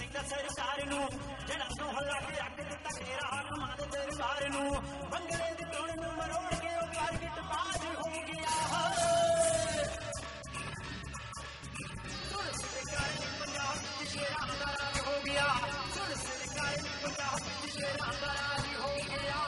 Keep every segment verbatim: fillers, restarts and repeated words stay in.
ਕੀਤਾ ਸਰਕਾਰ ਨੂੰ ਜਿਹੜਾ ਨੂੰ ਹੱਲਾ ਕੇ ਰੱਖ ਦਿੱਤਾ ਤੇਰਾ ਹਾਕਮਾਂ ਦੇ ਦਰਬਾਰ ਨੂੰ ਬੰਗਲੇ ਦੀ ਟੋਣ ਨੂੰ ਮਰੋੜ ਕੇ ਉਹ ਕਾਰਗਿਟ ਬਾਜ ਹੋ ਗਿਆ ਸੁਣ ਸਰਕਾਰ ਨੇ ਪੰਜਾਬ ਵਿੱਚ ਸ਼ੇਰਾਂ ਦਾ ਰਾਜ ਹੋ ਗਿਆ ਸੁਣ ਸਰਕਾਰ ਨੇ ਪੰਜਾਬ ਵਿੱਚ ਸ਼ੇਰਾਂ ਦਾ ਰਾਜ ਹੋ ਗਿਆ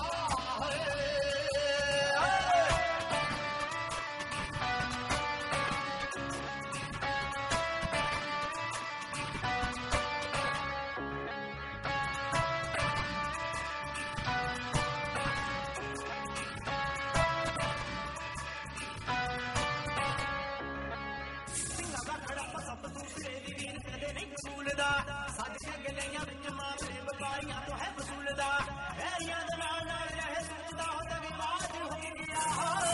ਸੱਜ ਕੇ ਗਲੀਆਂ ਵਿੱਚ ਮਾਮਲੇ ਵਪਾਰੀਆਂ ਤੋਂ ਹੈ ਵਸੂਲਦਾ ਹੈਰੀਆਂ ਦੇ ਨਾਲ ਨਾਲ ਰਹੇ ਸੋਚਦਾ ਹੋ ਤੇ ਵਿਵਾਦ ਹੋ ਗਿਆ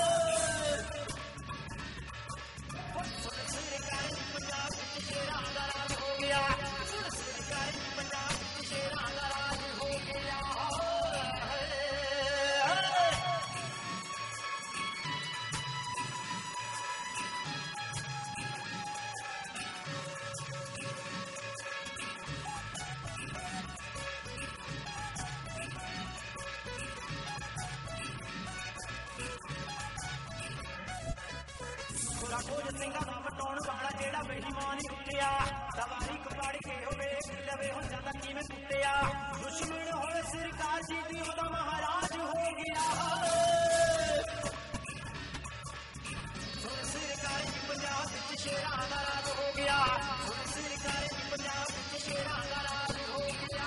ਸੁਣ ਸਰਕਾਰ ਪੰਜਾਬ ਵਿੱਚ ਸ਼ੇਰਾਂ ਦਾ ਰਾਜ ਹੋ ਗਿਆ ਸੁਣ ਸਰਕਾਰ ਪੰਜਾਬ ਵਿੱਚ ਸ਼ੇਰਾਂ ਦਾ ਰਾਜ ਹੋ ਗਿਆ ਖੋਜ ਸਿੰਘਾਂ ਦਾ ਵਟਾਉਣ ਵਾਲਾ ਜਿਹੜਾ ਬੇਈਮਾਨ ਉੱਠਿਆ ਸਵਾਰੀ ਕਪਾੜ ਕੇ ਹੋਵੇ ਲਵੇ ਹੋ ਜਾਂਦਾ ਕਿਵੇਂ ਕੁੱਟਿਆ ਦੁਸ਼ਮਣ ਹੋਏ ਸਰਕਾਰ ਜੀ ਦੀ ਉਹਦਾ ਮਹਾਰਾਜ ਹੋ ਗਿਆ ਸੁਣ ਸਰਕਾਰ ਜੀ ਪੰਜਾਬ ਵਿੱਚ ਸ਼ੇਰਾਂ ਦਾ ਰਾਜ ਹੋ ਗਿਆ ਸੁਣ ਸਰਕਾਰ ਜੀ ਪੰਜਾਬ ਵਿੱਚ ਸ਼ੇਰਾਂ ਦਾ ਰਾਜ ਹੋ ਗਿਆ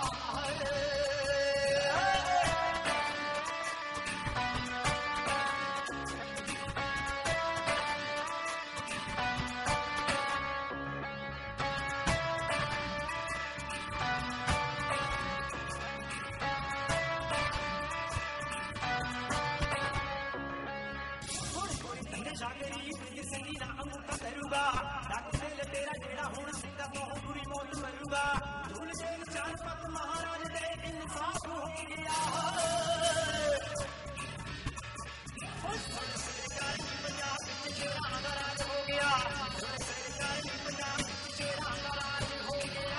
ਡੱਕ ਦਿਲ ਤੇਰਾ ਜਿਹੜਾ ਹੁਣ ਸਿੰਘਾ ਬਹੁਤ ਬੁਰੀ ਮੌਤ ਮਰੂਗਾ ਧੂਲ ਜੇਲ ਚਾਰ ਪੱਤ ਮਹਾਰਾਜ ਦੇ ਇਨਸਾਫ ਹੋ ਗਿਆ ਸਰਕਾਰ ਪੰਜਾਬ ਵਿੱਚ ਸ਼ੇਰਾਂ ਦਾ ਰਾਜ ਹੋ ਗਿਆ ਸਰਕਾਰ ਪੰਜਾਬ ਵਿੱਚ ਸ਼ੇਰਾਂ ਦਾ ਰਾਜ ਹੋ ਗਿਆ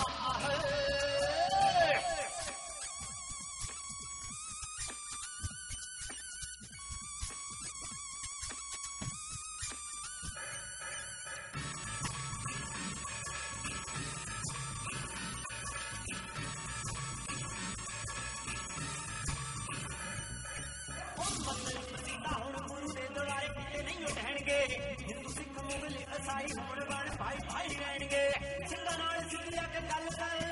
ਹਿੰਦੂ ਸਿੱਖ ਮੁਗਲ ਈਸਾਈ ਹੋਣ ਬਣ ਭਾਈ ਭਾਈ ਰਹਿਣਗੇ ਸਿੰਘਾਂ ਨਾਲ ਸਿੱਧੀ ਆ ਕੇ ਗੱਲ ਕਰ